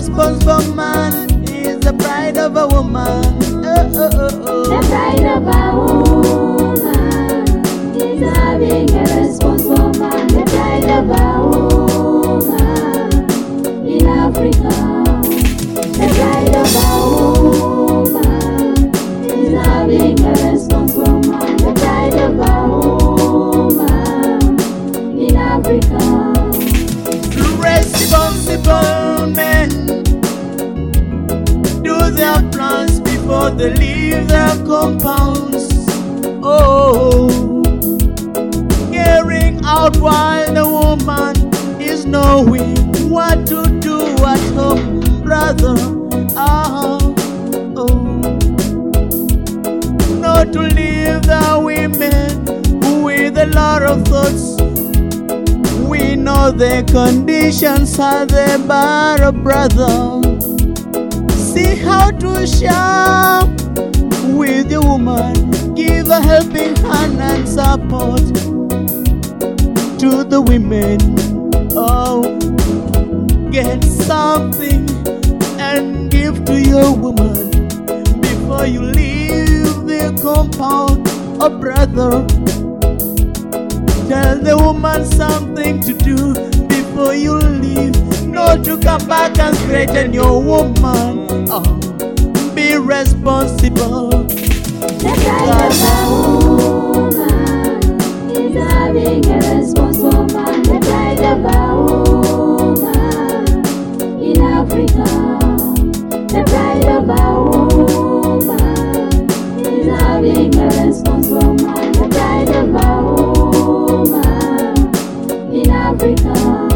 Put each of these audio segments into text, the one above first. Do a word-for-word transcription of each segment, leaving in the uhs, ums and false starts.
responsible man is the pride of a woman. Oh, oh, oh, oh. The pride of a woman is having a responsible man. The pride of a woman in Africa. The pride of a woman is having a responsible man. The pride of a woman in Africa. Responsible men do their plans before they leave their compounds. Oh, carrying out while the woman is knowing what to do at home, brother. Ah, oh, not to leave the women with a lot of thoughts. We know the conditions are the bar, brother. See how to share with your woman. Give a helping hand and support to the women. Oh, get something and give to your woman before you leave the compound. Oh, brother, tell the woman something to do before you leave. Not to come back and threaten your woman. Oh, be responsible. The pride of a woman is having a responsible man. The pride of a woman in Africa. The pride of a woman is having a responsible man. The pride of a woman in Africa.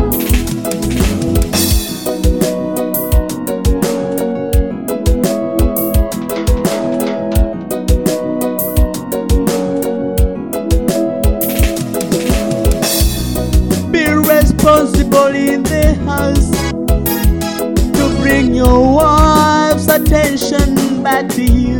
Responsible in the house to bring your wife's attention back to you.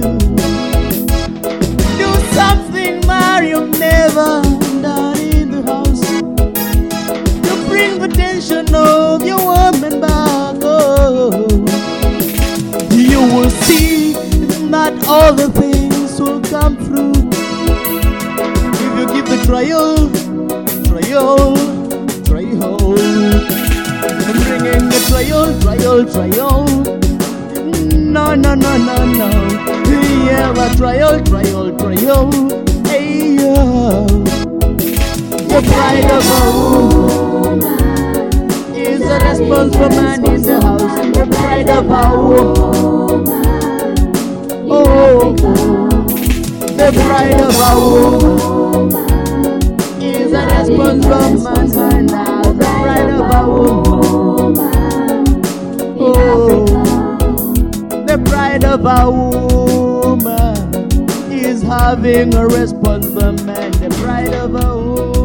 Do something more you've never done in the house to bring the attention of your woman back. Oh, you will see that all the things will come through if you give the trial, trial. Trial. I'm bringing the trial, trial, trial. No, no, no, no, no. Yeah, a trial, trial, trial. Hey, yeah. The pride of a woman is a responsible man in the house. The pride of a woman. Oh, the pride of a woman is a responsible man and now the pride of a woman. Oh, the pride of a woman is having a responsible man. The pride of a woman.